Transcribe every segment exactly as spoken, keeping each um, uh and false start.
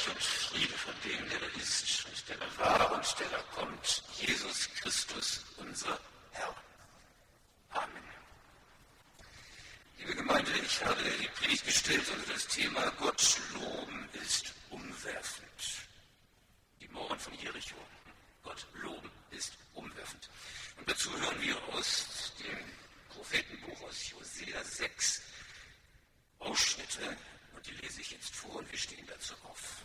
euch und Friede von dem, der da ist und der da war und der da kommt, Jesus Christus, unser Herr. Amen. Liebe Gemeinde, ich habe die Predigt gestellt unter das Thema Gott loben ist umwerfend. Die Mauern von Jericho. Gott loben ist umwerfend. Und dazu hören wir aus dem Prophetenbuch aus Hosea sechs Ausschnitte, und die lese ich jetzt vor und wir stehen dazu auf.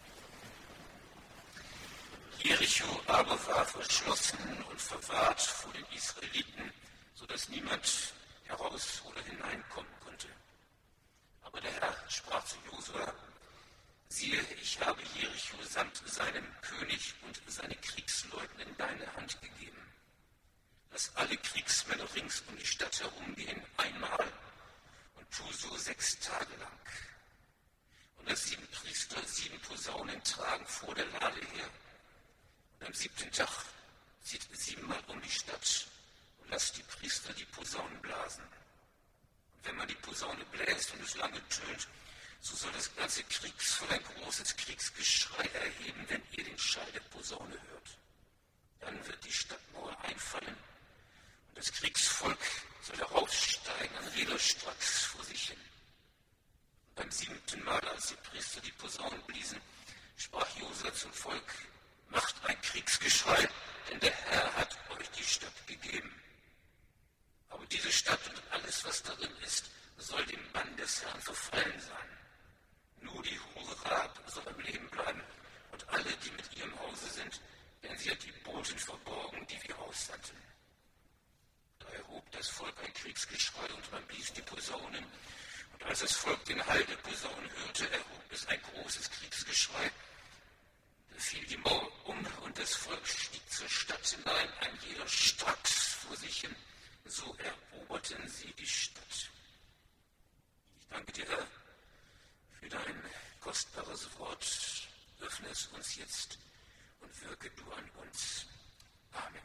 Jericho aber war verschlossen und verwahrt vor den Israeliten, sodass niemand heraus oder hineinkommen konnte. Aber der Herr sprach zu Josua: Siehe, ich habe Jericho samt seinem König und seine Kriegsleuten in deine Hand gegeben. Lass alle Kriegsmänner rings um die Stadt herumgehen, einmal, und tu so sechs Tage lang. Und lass sieben Priester sieben Posaunen tragen vor der Lade her. Und am siebten Tag zieht siebenmal um die Stadt und lasst die Priester die Posaunen blasen. Und wenn man die Posaune bläst und es lange tönt, so soll das ganze Kriegsvolk ein großes Kriegsgeschrei erheben, wenn ihr den Schall der Posaune hört. Dann wird die Stadtmauer einfallen und das Kriegsvolk soll heraufsteigen an Räderstracks vor sich hin. Und beim siebten Mal, als die Priester die Posaunen bliesen, sprach Josua zum Volk: Macht ein Kriegsgeschrei, denn der Herr hat euch die Stadt gegeben. Aber diese Stadt und alles, was darin ist, soll dem Bann des Herrn verfallen sein. Nur die Hure Rahab soll am Leben bleiben und alle, die mit ihr im Hause sind, denn sie hat die Boten verborgen, die wir aussandten. Da erhob das Volk ein Kriegsgeschrei und man blies die Posaunen. Und als das Volk den Hall der Posaunen hörte, erhob es ein großes Kriegsgeschrei. Da fiel die Mauer um und das Volk stieg zur Stadt hinein, ein jeder stracks vor sich hin. So eroberten sie die Stadt. Ich danke dir, Herr, für dein kostbares Wort. Öffne es uns jetzt und wirke du an uns. Amen.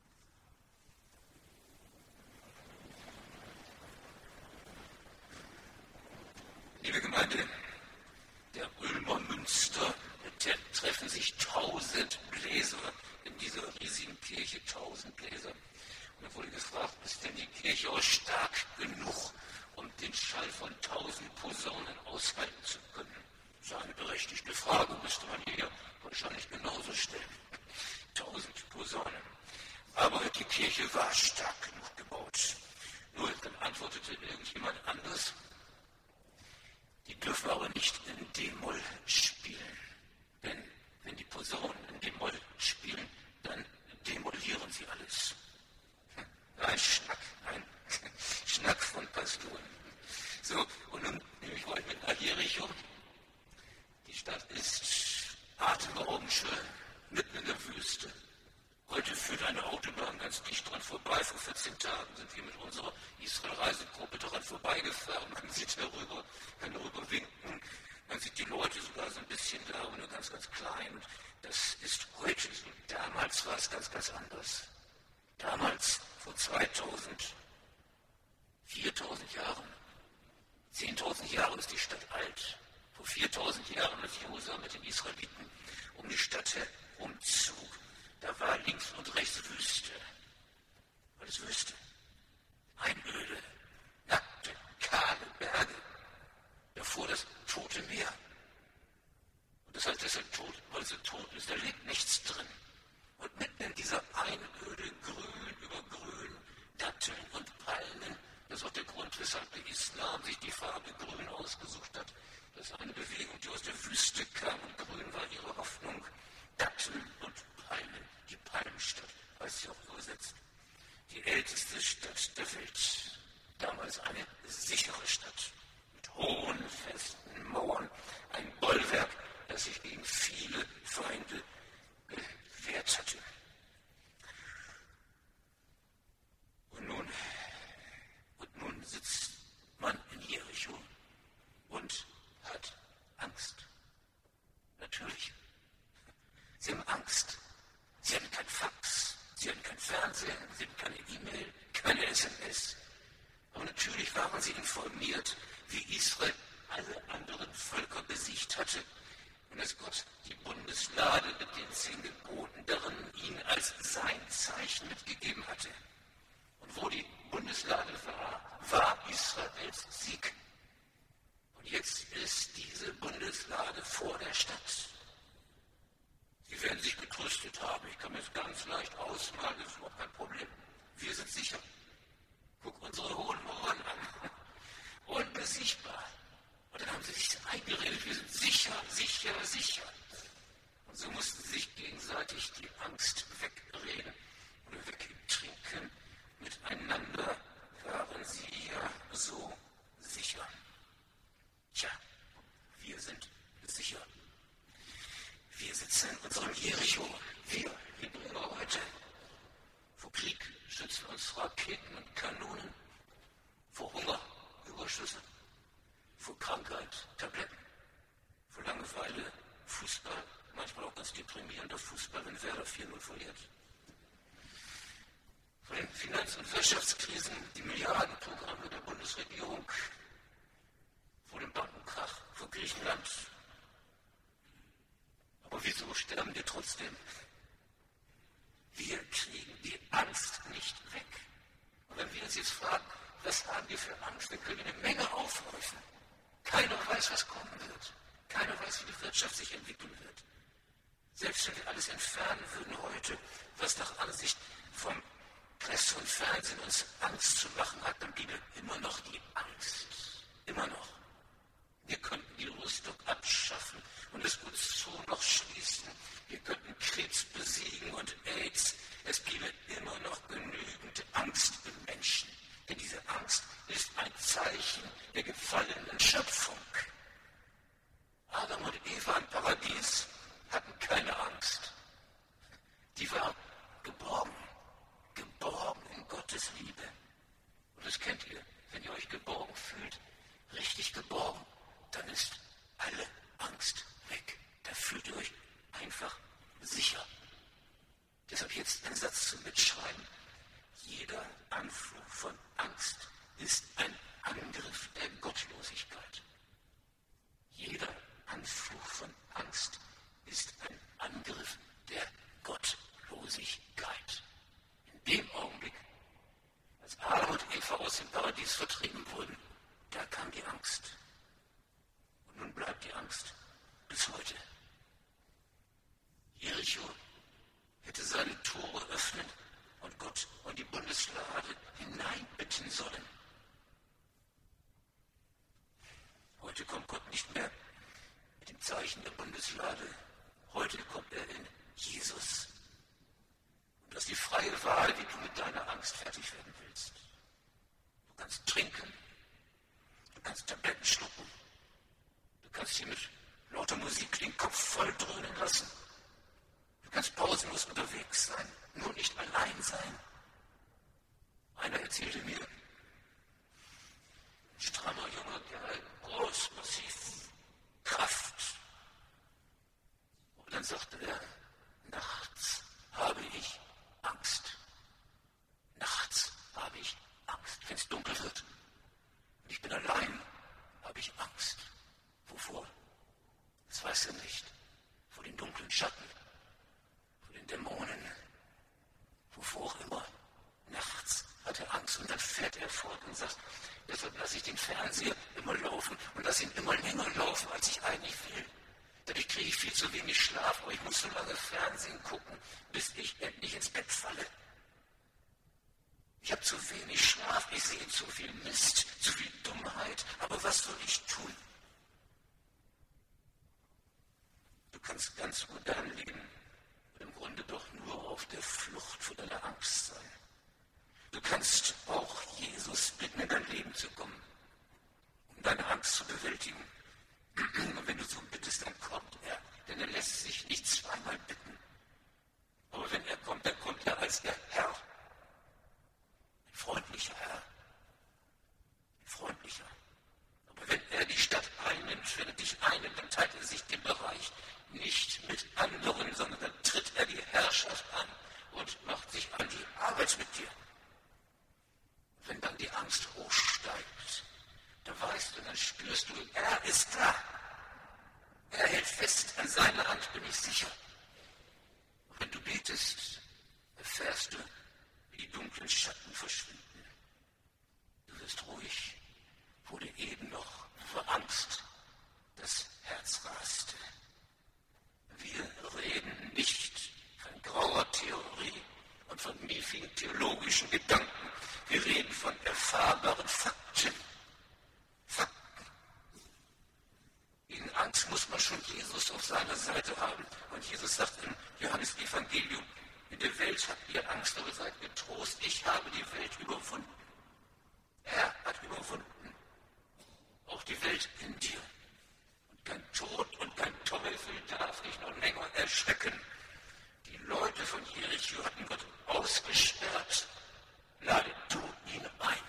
Liebe Gemeinde, der Ulmer Münster, der treffen sich tausend Bläser in dieser riesigen Kirche, tausend Bläser. Und da wurde gefragt, ist denn die Kirche auch stark genug, um den Schall von tausend Posaunen aushalten zu können? Das ist eine berechtigte Frage, müsste man hier wahrscheinlich genauso stellen. Tausend Posaunen. Aber die Kirche war stark genug gebaut. Nur dann antwortete irgendjemand anders: Die dürfen aber nicht in D-Moll spielen. Denn wenn die Posaunen in D-Moll spielen, dann demolieren sie alles. Ein Schnack, ein Schnack von Pastoren. So, und nun nehme ich euch mit nach Jericho. Die Stadt ist atemberaubend schön, mitten in der Wüste. Heute führt eine Autobahn ganz dicht dran vorbei. Vor vierzehn Tagen sind wir mit unserer Israel-Reisegruppe daran vorbeigefahren. Man sieht herüber, kann darüber winken. Man sieht die Leute sogar so ein bisschen da, aber nur ganz, ganz klein. Und das ist heute so. Damals war es ganz, ganz anders. Damals, vor zweitausend, viertausend Jahren, zehntausend Jahren ist die Stadt alt. Vor viertausend Jahren, als Josua mit den Israeliten um die Stadt herumzog, da war links und rechts Wüste. Alles Wüste. Einöde, nackte, kahle Berge. Davor das Tote Meer. Und das heißt deshalb tot, weil es so tot ist, da liegt nichts drin. Und mitten in dieser Einöde, grün über grün, Datteln und Palmen, das ist auch der Grund, weshalb der Islam sich die Farbe grün ausgesucht hat. Das ist eine Bewegung, die aus der Wüste kam und grün war ihre Hoffnung. Datteln und Palmen, die Palmenstadt, heißt sie auch übersetzt. Die älteste Stadt der Welt. Damals eine sichere Stadt. Mit hohen, festen Mauern. Ein Bollwerk, das sich gegen viele Feinde gewehrt hatte. Und nun, und nun sitzt man in Jericho und hat Angst. Natürlich. Sie haben Angst. Sie hatten kein Fax, sie hatten kein Fernsehen, sie hatten keine E-Mail, keine S M S. Aber natürlich waren sie informiert, wie Israel alle anderen Völker besiegt hatte, Und dass Gott die Bundeslade mit den zehn Geboten darin ihn als sein Zeichen mitgegeben hatte. Und wo die Bundeslade war, war Israels Sieg. Und jetzt ist diese Bundeslade vor der Stadt. Sie werden sich getröstet haben. Ich kann mir das ganz leicht ausmalen, das ist überhaupt kein Problem. Wir sind sicher. Guck unsere hohen Mauern an. Unbesiegbar. Und dann haben sie sich eingeredet, wir sind sicher, sicher, sicher. Und so mussten sie sich gegenseitig die Angst wegreden oder wegtrinken. Miteinander waren sie ja so sicher. Tja, wir sind sicher. Wir sitzen in unserem Jericho. Wir, Hebräer heute. Vor Krieg schützen uns Raketen und Kanonen. Vor Hunger, Überschüsse. Vor Krankheit, Tabletten. Vor Langeweile, Fußball. Manchmal auch ganz deprimierender Fußball, wenn Werder vier null verliert. Vor den Finanz- und Wirtschaftskrisen, die Milliardenprogramme der Bundesregierung. Vor dem Bankenkrach, vor Griechenland. Aber wieso sterben wir trotzdem? Wir kriegen die Angst nicht weg. Und wenn wir uns jetzt fragen, was haben wir für Angst, dann können wir eine Menge aufhäufen. Keiner weiß, was kommen wird. Keiner weiß, wie die Wirtschaft sich entwickeln wird. Selbst wenn wir alles entfernen würden heute, was nach Ansicht vom Presse und Fernsehen uns Angst zu machen hat, dann bliebe immer noch die Angst. Immer noch. Wir könnten die Rüstung abschaffen und das U Z O noch schließen. Wir könnten Krebs besiegen und AIDS. Es bliebe immer noch genügend Angst im Menschen. Denn diese Angst ist ein Zeichen der gefallenen Schöpfung. Adam und Eva im Paradies hatten keine Angst. Die waren geborgen. Geborgen in Gottes Liebe. Und das kennt ihr, wenn ihr euch geborgen fühlt, richtig geborgen, dann ist alle Angst weg. Da fühlt ihr euch einfach sicher. Deshalb jetzt ein Satz zum Mitschreiben. Jeder Anflug von Angst ist ein Angriff der Gottlosigkeit. Jeder Anflug von Angst ist ein Angriff der Gottlosigkeit. In dem Augenblick, als Adam und Eva aus dem Paradies vertrieben wurden, da kam die Angst. Und nun bleibt die Angst bis heute. Jericho hätte seine Tore öffnen und Gott und die Bundeslade hineinbitten sollen. Heute kommt Gott nicht mehr mit dem Zeichen der Bundeslade. Heute kommt er in Jesus. Und das ist die freie Wahl, wie du mit deiner Angst fertig werden willst. Du kannst trinken, du kannst Tabletten schlucken, du kannst hier mit lauter Musik den Kopf voll dröhnen lassen. Du kannst pausenlos unterwegs sein, nur nicht allein sein. Einer erzählte mir, ein strammer junger Kerl, groß, massiv, Kraft. Und dann sagte er, nachts habe ich Angst. Nachts habe ich Angst, wenn es dunkel wird. Und ich bin allein, habe ich Angst. Wovor? Das weiß er nicht. Vor den dunklen Schatten. Dämonen, wovor auch immer. Nachts hat er Angst und dann fährt er fort und sagt, deshalb lasse ich den Fernseher immer laufen und lasse ihn immer länger laufen, als ich eigentlich will. Dadurch kriege ich viel zu wenig Schlaf, aber ich muss so lange Fernsehen gucken, bis ich endlich ins Bett falle. Ich habe zu wenig Schlaf, ich sehe zu viel Mist, zu viel Dummheit, aber was soll ich tun? Du kannst ganz modern leben. Im Grunde doch nur auf der Flucht vor deiner Angst sein. Du kannst auch Jesus bitten, in dein Leben zu kommen, um deine Angst zu bewältigen. Und wenn du so bittest, dann kommt er, denn er lässt sich nicht zweimal bitten. Aber wenn er kommt, dann kommt er als der Herr. Ein freundlicher Herr. Ein freundlicher. Aber wenn er die Stadt einnimmt, wenn er dich einnimmt, dann teilt er sich den Bereich nicht mit anderen, sondern dann tritt er die Herrschaft an und macht sich an die Arbeit mit dir. Wenn dann die Angst hochsteigt, dann weißt du, dann spürst du, er ist ist sicher. Und wenn du betest, erfährst du, wie die dunklen Schatten verschwinden. Du wirst ruhig, wo dir eben noch vor Angst das Herz raste. Wir reden nicht von grauer Theorie und von miefigen theologischen Gedanken. Wir reden von erfahrbaren Fakten. Fakten. In Angst muss man schon Jesus auf seiner Seite haben. Und Jesus sagt im Johannes-Evangelium, in der Welt habt ihr Angst, aber seid getrost, ich habe die Welt überwunden. Er hat überwunden. Auch die Welt in dir. Und kein Tod und kein Teufel darf dich noch länger erschrecken. Die Leute von Jericho hatten Gott ausgesperrt. Lade du ihn ein.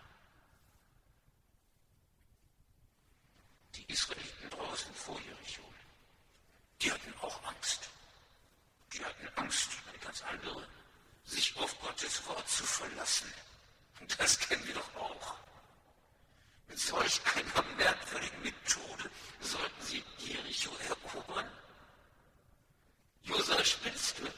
Die Israeliten draußen vor Jericho, die hatten auch Angst. Die hatten Angst, eine ganz andere, sich auf Gottes Wort zu verlassen. Und das kennen wir doch auch. Mit solch einer merkwürdigen Methode sollten sie Jericho erobern. Josua, spinnst du?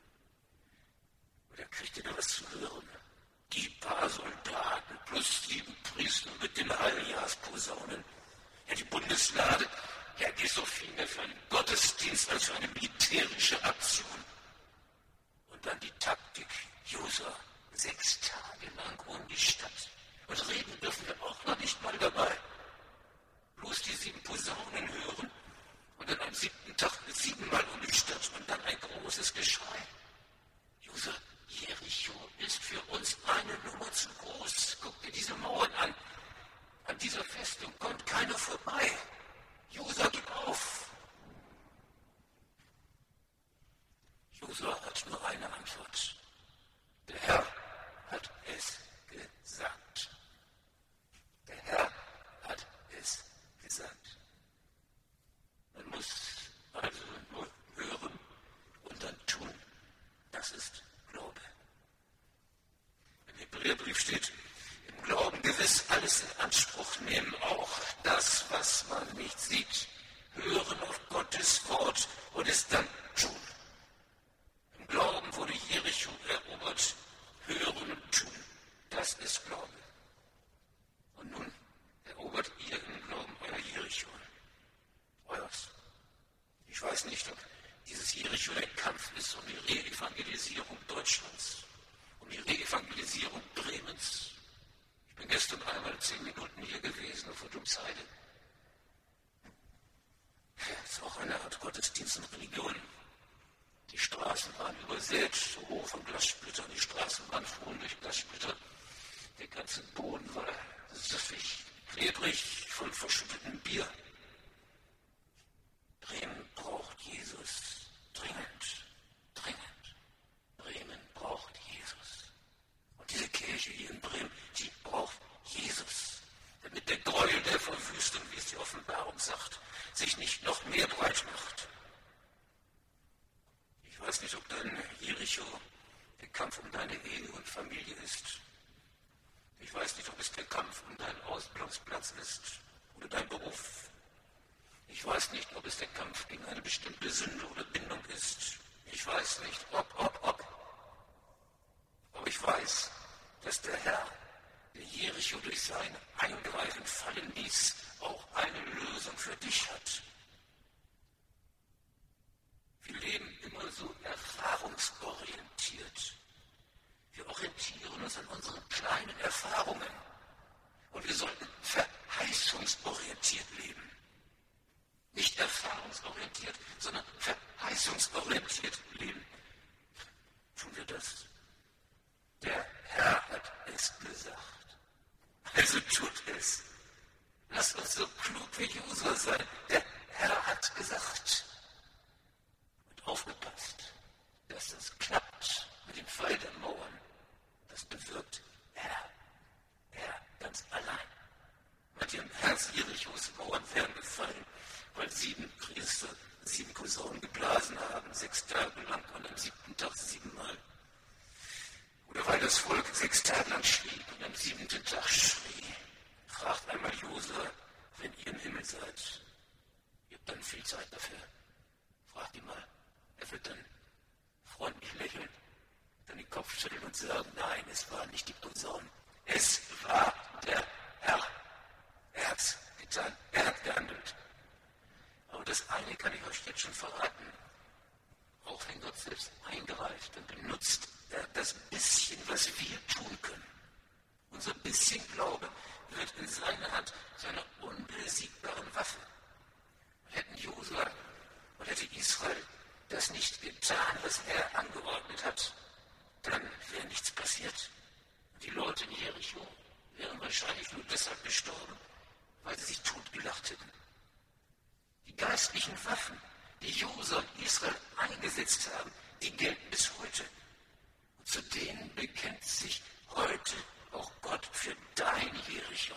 Oder kriegt ihr da was zu hören? Die paar Soldaten plus sieben Priester mit den Halbjahrsposaunen. Ja, die Bundeslade, ja, die ist so viel mehr für einen Gottesdienst als für eine militärische Aktion. Und dann die Taktik, Josua, sechs Tage lang um die Stadt. Und reden dürfen wir auch noch nicht mal dabei. Bloß die sieben Posaunen hören und dann am siebten Tag siebenmal um die Stadt und dann ein großes Geschrei. Josua, Jericho ist für uns eine Nummer zu groß. Guck dir diese Mauern an. An dieser Festung kommt keiner vorbei. Josua, gib auf. Josua hat nur eine Antwort. Der Herr hat es gesagt. Der Herr hat es gesagt. Man muss also nur hören und dann tun. Das ist Glaube. Im Hebräerbrief steht, im Glauben gewiss alles in Anspruch nehmen, auch das, was man nicht sieht. Hören auf Gottes Wort und es dann tun. Im Glauben wurde Jericho erobert. Hören und tun. Das ist Glaube. Und nun erobert ihr im Glauben euer Jericho. Euers. Ich weiß nicht, ob dieses Jericho ein Kampf ist um die Re-Evangelisierung Deutschlands, um die Re-Evangelisierung Bremens. Ich bin gestern einmal zehn Minuten hier gewesen auf Wuttumsheide. Das ist auch eine Art Gottesdienst und Religion. Die Straßen waren übersät, so hoch von Glassplittern. Die Straßenbahn fuhren durch Glassplitter. Der ganze Boden war süffig, klebrig, von verschüttetem Bier. Bremen braucht Jesus. Dringend, dringend. Bremen braucht Jesus. Und diese Kirche hier in Bremen, die braucht Jesus. Damit der Gräuel der Verwüstung, wie es die Offenbarung sagt, sich nicht noch mehr breit macht. Ich weiß nicht, ob dein Jericho der Kampf um deine Ehe und Familie ist. Ich weiß nicht, ob es der Kampf um deinen Ausbildungsplatz ist oder dein Beruf. Ich weiß nicht, ob es der Kampf gegen eine bestimmte Sünde oder Bindung ist. Ich weiß nicht, ob, ob, ob. Aber ich weiß, dass der Herr, der Jericho durch sein Eingreifen fallen ließ, auch eine Lösung für dich hat. Wir leben immer so erfahrungsorientiert. Wir orientieren uns an unseren kleinen Erfahrungen. Und wir sollten verheißungsorientiert leben. Nicht erfahrungsorientiert, sondern verheißungsorientiert leben. Tun wir das? Der Herr hat es gesagt. Also tut es. Lasst uns so klug wie Josua sein. Der Herr hat gesagt. Und aufgepasst, dass das klappt mit dem Fall der Mauern. Das bewirkt er. Er ganz allein. Mit dem Herz Jerichos Mauern wären gefallen, weil sieben Priester sieben Posaunen geblasen haben, sechs Tage lang und am siebten Tag siebenmal. Oder weil das Volk sechs Tage lang schrie und am siebenten Tag schrie. Fragt einmal Josua, wenn ihr im Himmel seid. Ihr habt dann viel Zeit dafür. Frag ihn mal. Er wird dann freundlich lächeln, dann den Kopf schütteln und sagen, nein, es war nicht die Posaune. Es war der Herr. Er hat's getan. Er hat gehandelt. Aber das eine kann ich euch jetzt schon verraten. Auch wenn Gott selbst eingreift, dann benutzt er das bisschen, was wir tun können. Unser bisschen Glaube wird in seiner Hand zu einer unbesiegbaren Waffe. Und hätten Josua und hätte Israel das nicht getan, was er angeordnet hat, dann wäre nichts passiert. Und die Leute in Jericho wären wahrscheinlich nur deshalb gestorben, weil sie sich totgelacht hätten. Die geistlichen Waffen, die Josua und Israel eingesetzt haben, die gelten bis heute. Und zu denen bekennt sich heute auch Gott für dein Jericho.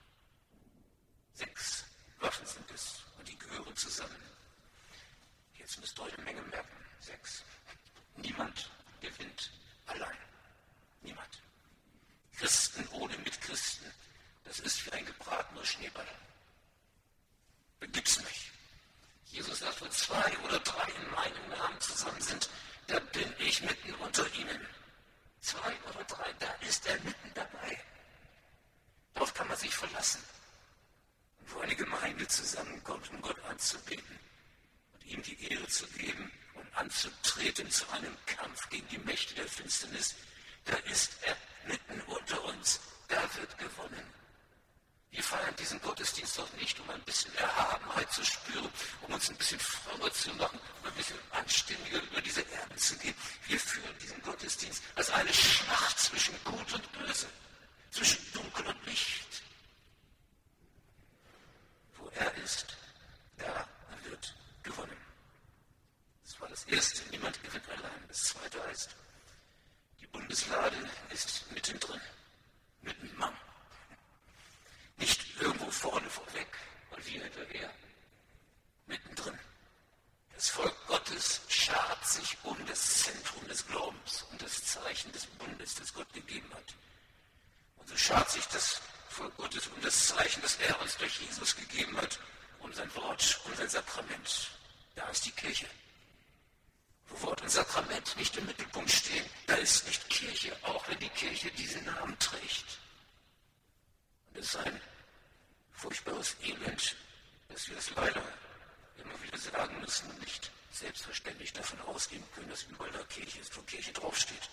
Sechs Waffen sind es und die gehören zusammen. Jetzt müsst ihr euch eine Menge merken. Sechs. Niemand gewinnt allein. Niemand. Christen ohne Mitchristen, das ist wie ein gebratener Schneeball. Da gibt's nicht. Jesus sagt, wo zwei oder drei in meinem Namen zusammen sind, da bin ich mitten unter ihnen. Zwei oder drei, da ist er mitten dabei. Darauf kann man sich verlassen. Und wo eine Gemeinde zusammenkommt, um Gott anzubeten und ihm die Ehre zu geben und anzutreten zu einem Kampf gegen die Mächte der Finsternis, da ist er mitten unter uns. Da wird gewonnen. Wir feiern diesen Gottesdienst doch nicht, um ein bisschen Erhabenheit zu spüren, um uns ein bisschen frommer zu machen, um ein bisschen anständiger über diese Erde zu gehen. Wir führen diesen Gottesdienst als eine Schlacht zwischen Gut und Böse, zwischen Dunkel und Licht. Wo er ist, da wird gewonnen. Das war das Erste, niemand gewinnt allein. Das Zweite heißt, die Bundeslade ist mittendrin, mittenmann. Nicht irgendwo vorne vorweg und wir hinterher. Mittendrin. Das Volk Gottes schart sich um das Zentrum des Glaubens, um das Zeichen des Bundes, das Gott gegeben hat. Und so schart sich das Volk Gottes um das Zeichen, das er uns durch Jesus gegeben hat, um sein Wort, um sein Sakrament. Da ist die Kirche. Wo Wort und Sakrament nicht im Mittelpunkt stehen, da ist nicht Kirche, auch wenn die Kirche diesen Namen trägt. Und es ist ein furchtbares Elend, dass wir es leider immer wieder sagen müssen und nicht selbstverständlich davon ausgehen können, dass überall da Kirche ist, wo Kirche draufsteht.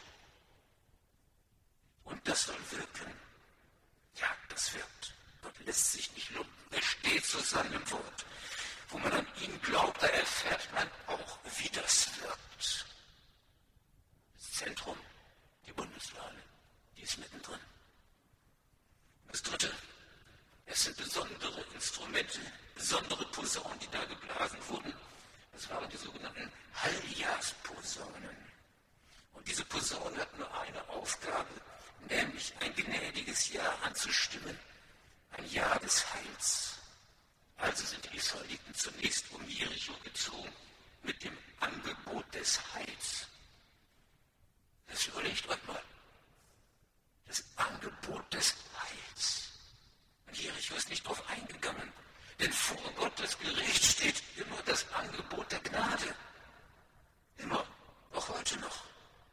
Und das soll wirken. Ja, das wirkt. Gott lässt sich nicht lumpen. Er steht zu seinem Wort. Wo man an ihn glaubt, da erfährt man auch, wie das wirkt. Das Zentrum, die Bundeslade, die ist mittendrin. Das Dritte, es sind besondere Instrumente, besondere Posaunen, die da geblasen wurden. Das waren die sogenannten Halljahrsposaunen. Und diese Posaunen hatten nur eine Aufgabe, nämlich ein gnädiges Jahr anzustimmen, ein Jahr des Heils. Also sind die Israeliten zunächst um Jericho gezogen mit dem Angebot des Heils. Das überlegt euch mal. Das Angebot des Heils. Und Jericho ist nicht darauf eingegangen, denn vor Gottes Gericht steht immer das Angebot der Gnade. Immer, auch heute noch.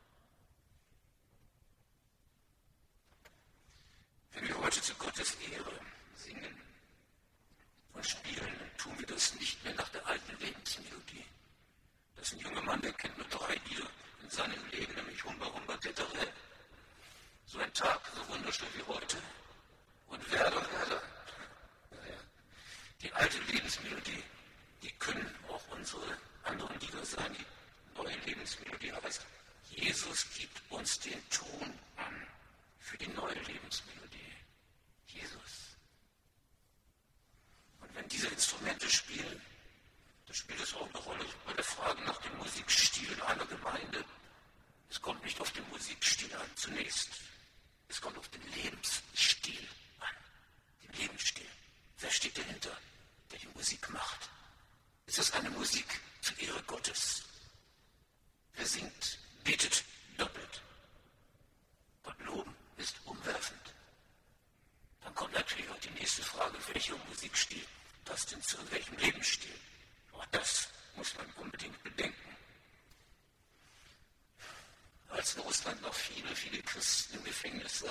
Wenn wir heute zu Gottes Ehre singen und spielen, dann tun wir das nicht mehr nach der alten Lebensmelodie. Das ist ein junger Mann, der kennt nur drei Lieder in seinem Leben, nämlich Humba Humba Tetere. So ein Tag, so wunderschön wie heute. Und Werder, Werder. Naja, die alte Lebensmelodie, die können auch unsere anderen Lieder sein. Die neue Lebensmelodie heißt, Jesus gibt uns den Ton an für die neue Lebensmelodie. Jesus. Und wenn diese Instrumente spielen, dann spielt es auch eine Rolle bei der Frage nach dem Musikstil einer Gemeinde. Es kommt nicht auf den Musikstil an zunächst. Es kommt auf den Lebensstil an. Den Lebensstil. Wer steht dahinter, der die Musik macht? Ist es eine Musik zur Ehre Gottes? Wer singt, betet doppelt. Gott loben ist umwerfend. Dann kommt natürlich auch die nächste Frage, welcher Musikstil passt denn zu welchem Lebensstil? Auch das muss man unbedingt bedenken.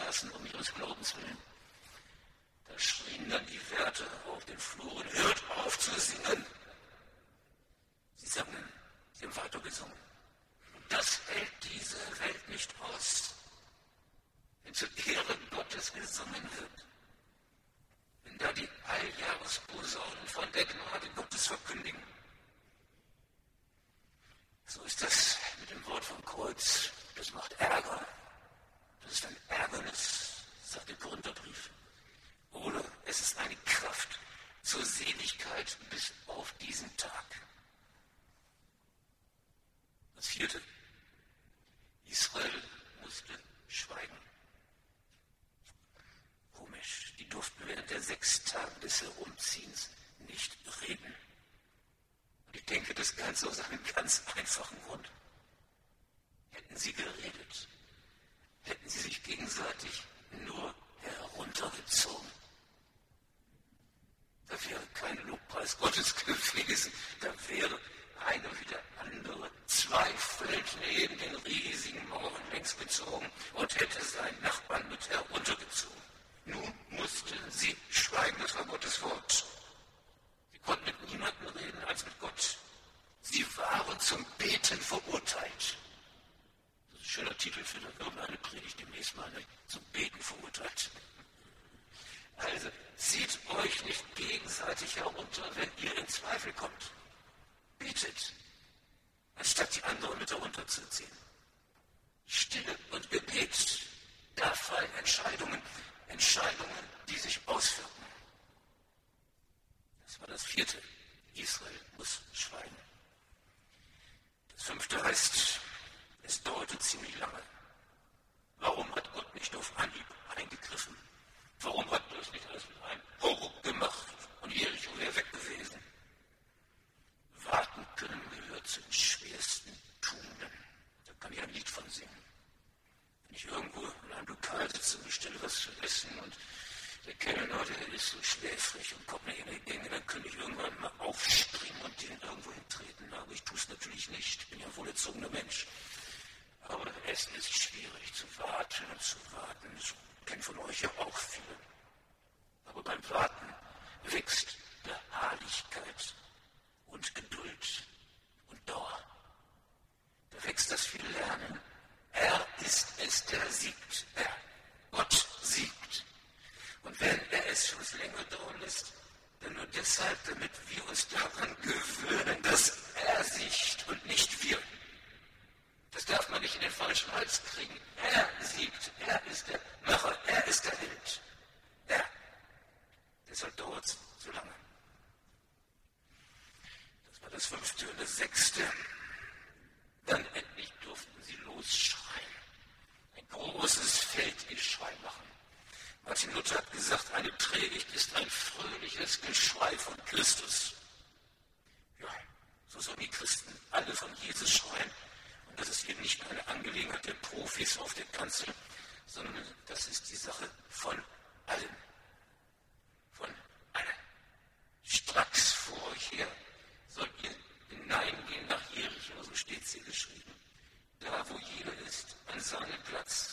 verlassen um ihres Glaubens willen. Da schrien dann die Wärter auf den Fluren: Hört auf zu singen! Sie sangen, sie haben weitergesungen. Und das hält diese Welt nicht aus. Wenn zur Ehre Gottes gesungen wird, wenn da die Alljahresposaunen von der Gnade Gottes verkündigen. So ist das mit dem Wort vom Kreuz. Das macht Ärger. Das ist ein Ärgernis, sagt der Korintherbrief. Oder es ist eine Kraft zur Seligkeit bis auf diesen Tag. Das vierte. Israel musste schweigen. Komisch, die durften während der sechs Tage des Herumziehens nicht reden. Und ich denke, das Ganze aus einem ganz einfachen Grund. Hätten sie geredet, hätten sie sich gegenseitig nur heruntergezogen. Da wäre kein Lobpreis Gottes gewesen, da wäre einer wie der andere zweifelnd neben den riesigen Mauern längs gezogen und hätte seinen Nachbarn mit heruntergezogen. Nun mussten sie schweigen, das war Gottes Wort. Sie konnten mit niemandem reden als mit Gott. Sie waren zum Beten verurteilt. Das ist ein schöner Titel für irgendeine Predigt demnächst mal, ne? Zum Beten verurteilt. Also, zieht euch nicht gegenseitig herunter, wenn ihr in Zweifel kommt. Betet, anstatt die anderen mit herunterzuziehen. Stille und Gebet, da fallen Entscheidungen. Entscheidungen, die sich auswirken. Das war das vierte. Israel muss schweigen. Das fünfte heißt, es dauerte ziemlich lange. Warum hat Gott nicht auf Anhieb eingegriffen? Warum hat das nicht alles mit einem Hauruck gemacht und Jericho wäre weg gewesen? Warten können gehört zu den schwersten Tugenden. Da kann ich ein Lied von singen. Wenn ich irgendwo in einem Lokal sitze und ich stelle was zu essen und der Kellner, der ist so schläfrig und kommt mir in die Gänge, dann könnte ich irgendwann mal aufspringen und den irgendwo hintreten. Aber ich tue es natürlich nicht. Ich bin ja ein wohlerzogener Mensch. Aber Essen ist schwierig, zu warten und zu warten. Das kennen von euch ja auch viele. Aber beim Warten wächst Beharrlichkeit und Geduld und Dauer. Da wächst das viel Lernen. Er ist es, der siegt. Er, Gott siegt. Und wenn er es schon länger dauern lässt, dann nur deshalb, damit wir uns daran gewöhnen, dass er siegt und nicht wir. Das darf man nicht in den falschen Hals kriegen. Er siegt, er ist der Macher, er ist der Held. Er. Deshalb dauert es so lange. Das war das fünfte und das sechste. Dann endlich durften sie losschreien. Ein großes Feldgeschrei machen. Martin Luther hat gesagt, eine Predigt ist ein fröhliches Geschrei von Christus. Ja, so sollen die Christen alle von Jesus schreien. Und das ist eben nicht eine Angelegenheit der Profis auf der Kanzel, sondern das ist die Sache von allen. Von allen. Stracks vor euch her sollt ihr hineingehen nach Jericho, so steht es hier geschrieben. Da, wo jeder ist, an seinem Platz.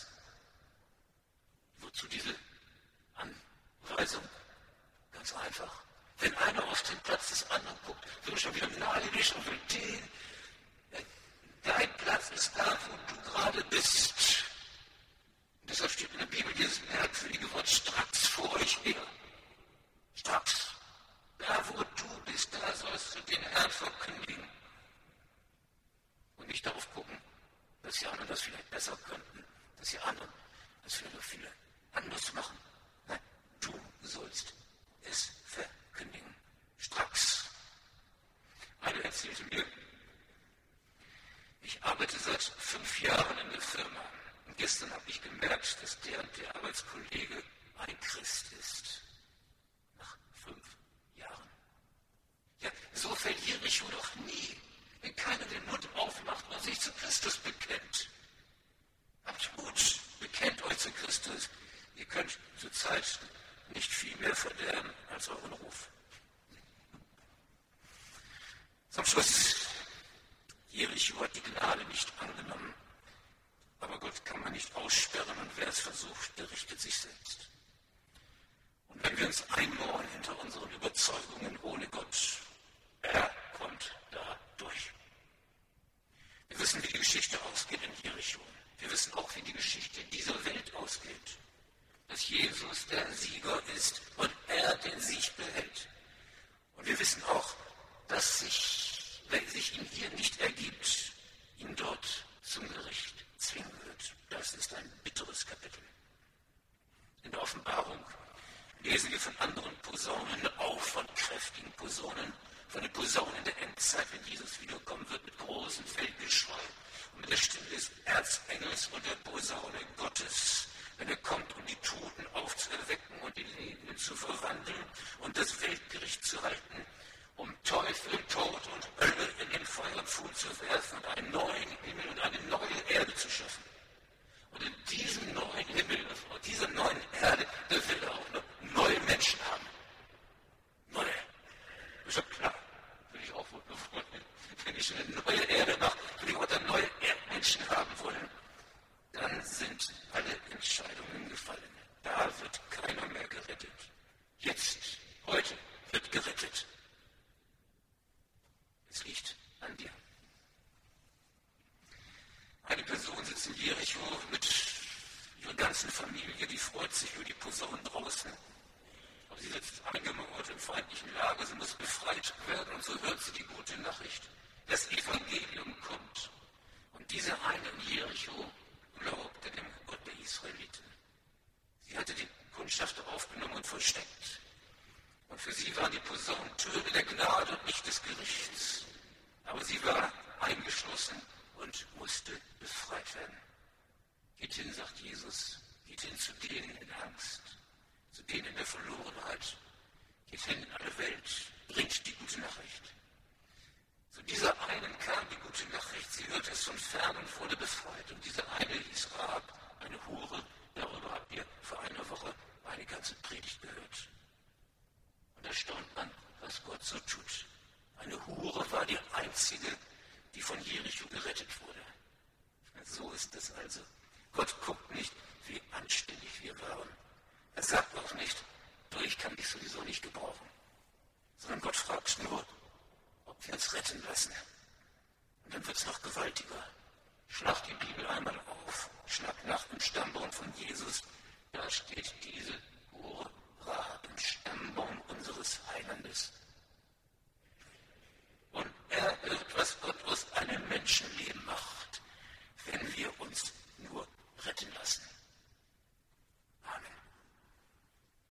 Wozu diese Anweisung? Ganz einfach. Wenn einer auf den Platz des anderen guckt, wird er schon wieder neidisch und will den. Dein Platz ist da, wo du gerade bist. Und deshalb steht in der Bibel dieses merkwürdige Wort stracks vor euch her. Stracks. Da, wo du bist, da sollst du den Herrn verkündigen. Und nicht darauf gucken, dass die anderen das vielleicht besser könnten, dass die anderen das vielleicht noch viele anders machen. Nein, du sollst es verkündigen. Stracks. Einer erzählte mir, ich arbeite seit fünf Jahren in der Firma. Und gestern habe ich gemerkt, dass der und der Arbeitskollege ein Christ ist. Nach fünf Jahren. Ja, so verliere ich doch nie, wenn keiner den Mund aufmacht und sich zu Christus bekennt. Habt Mut, bekennt euch zu Christus. Ihr könnt zur Zeit nicht viel mehr verderben als euren Ruf. Zum Schluss. Jericho hat die Gnade nicht angenommen, Aber Gott kann man nicht aussperren und wer es versucht, der richtet sich selbst. Und wenn wir uns einmauern hinter unseren Überzeugungen ohne Gott, er kommt da durch. Wir wissen, wie die Geschichte ausgeht in Jericho. Wir wissen auch, wie die Geschichte dieser Welt ausgeht. Dass Jesus der Sieger ist und er den Sieg behält. Und wir wissen auch, dass sich, wenn sich ihm hier nicht ergibt, ihn dort zum Gericht zwingen wird. Das ist ein bitteres Kapitel. In der Offenbarung lesen wir von anderen Posaunen, auch von kräftigen Posaunen, von den Posaunen der Endzeit, wenn Jesus wiederkommen wird, mit großem Feldgeschrei und mit der Stimme des Erzengels und der Posaune Gottes, wenn er kommt, um die Toten aufzuerwecken und die Lebenden zu verwandeln und das Weltgericht zu halten, um Teufel, Tod und Hölle in den Feuerpfuhl zu werfen und einen neuen Himmel und eine neue Erde zu schaffen. Und in diesem neuen Himmel und dieser neuen Erde, da will er auch noch neue Menschen haben. Neue. Ist ja klar. Will ich auch wohl wollen. Wenn ich eine neue Erde mache, will ich auch dann neue Erdmenschen haben wollen. Dann sind alle Entscheidungen gefallen. Da wird keiner mehr gerettet. Jetzt, heute, wird gerettet. Es liegt an dir. Eine Person sitzt in Jericho mit ihrer ganzen Familie, die freut sich über die Posaunen draußen. Aber sie sitzt eingemauert im feindlichen Lager, sie muss befreit werden und so hört sie die gute Nachricht. Das Evangelium kommt. Und diese eine in Jericho glaubte dem Gott der Israeliten. Sie hatte die Kundschafter aufgenommen und versteckt. Und für sie waren die Posaunen Türe der Gnade und nicht des Gerichts. Aber sie war eingeschlossen und musste befreit werden. Geht hin, sagt Jesus, geht hin zu denen in Angst, zu denen in der Verlorenheit. Geht hin in alle Welt, bringt die gute Nachricht. Zu dieser einen kam die gute Nachricht, sie hörte es von fern und wurde befreit. Und diese eine hieß Rahab, eine Hure, darüber habt ihr vor einer Woche eine ganze Predigt gehört. Und da staunt man, was Gott so tut. Eine Hure war die einzige, die von Jericho gerettet wurde. So ist es also. Gott guckt nicht, wie anständig wir waren. Er sagt auch nicht, du, ich kann dich sowieso nicht gebrauchen. Sondern Gott fragt nur, ob wir uns retten lassen. Und dann wird es noch gewaltiger. Schlag die Bibel einmal auf, schlag nach im Stammbaum von Jesus. Da steht diese Hure Rahab im Stammbaum unseres Heilandes.